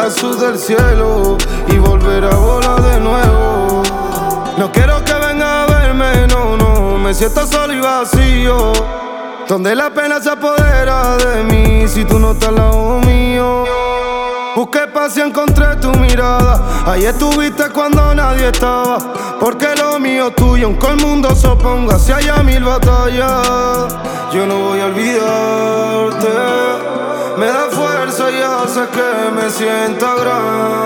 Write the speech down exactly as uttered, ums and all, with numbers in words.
azul del cielo y volver a volar de nuevo. No quiero que venga a verme, no, no, me siento solo y vacío, donde la pena se apodera de mí si tú no estás al lado mío. Busqué paz y encontré tu mirada, ahí estuviste cuando nadie estaba, porque lo mío es tuyo, aunque el mundo se oponga, si haya mil batallas, yo no voy a olvidarte. Me da fuerza y hace que me sienta grande.